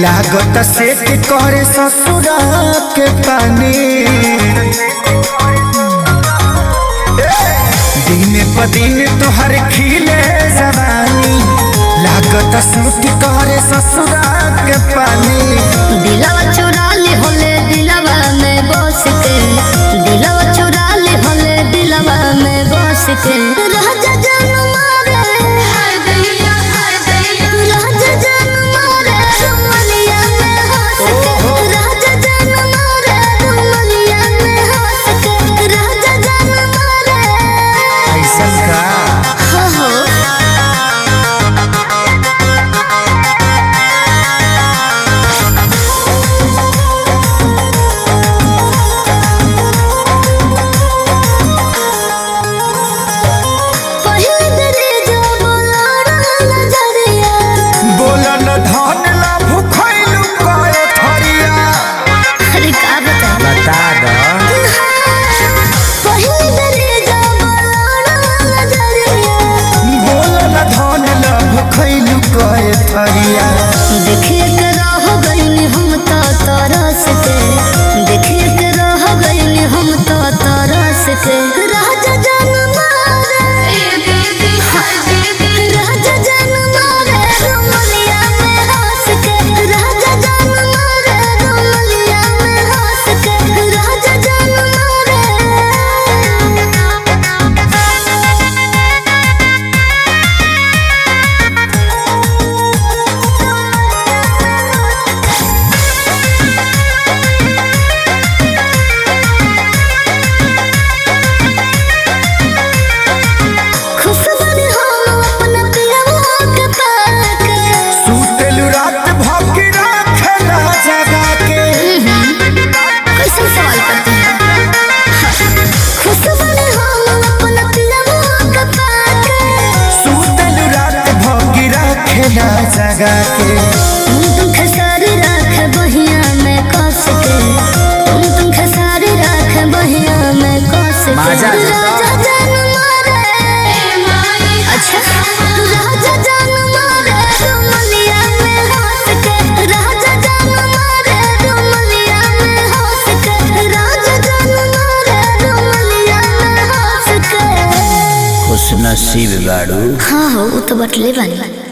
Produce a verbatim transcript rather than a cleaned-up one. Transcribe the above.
लागत से के करे ससुरा के पानी दिन प दिन तोहर खिले जवानी लागत सूट करे ससुरा के पानी दिलवा चुरा ले होले दिलवा में बस के दिलवा चुरा ले होले दिलवा में बस के राजा जान मारे हाय दैया हाय दैया राजा जान मारे रुमलिया में हंस के राजा जान मारे रुमलिया में हंस के राजा जान मारे ऐसा का हो हो देखिए के रह गइनी हम तो तरस के देखिए के रह गइनी हम तो तरस के राजा जान मारे राजा जान मारे रुमलिया में हंस के राजा जान मारे रुमलिया में हंस के राजा जान मारे जगा के तुम खसारी राख बहिया में कस के तुम तुम खसारी राख बहिया में कस के राजा जान मारे अच्छा राजा जान मारे रुमलिया में हंस के राजा जान मारे रुमलिया में हंस के राजा जान मारे रुमलिया में हंस के खुश नसीब बाड़ू। हाँ हो वो तो बटले बानी।